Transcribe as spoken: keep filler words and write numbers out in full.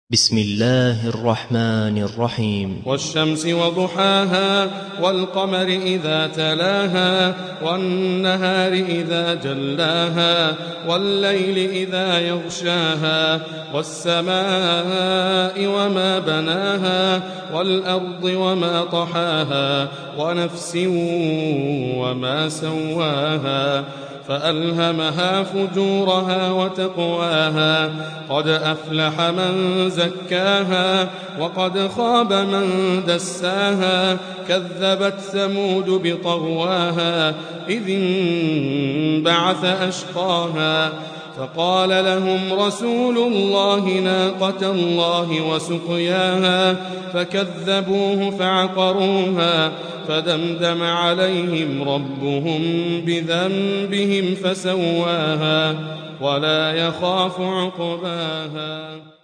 بسم الله الرحمن الرحيم والشمس وضحاها والقمر إذا تلاها والنهار إذا جلاها والليل إذا يغشاها والسماء وما بناها والأرض وما طحاها ونفس وما سواها فألهمها فجورها وتقواها قد أفلح من زكاها وقد خاب من دساها كذبت ثمود بطغواها إذ انبعث أشقاها فقال لهم رسول الله ناقة الله وسقياها فكذبوه فعقروها فدمدم عليهم ربهم بذنبهم فسواها ولا يخاف عقباها.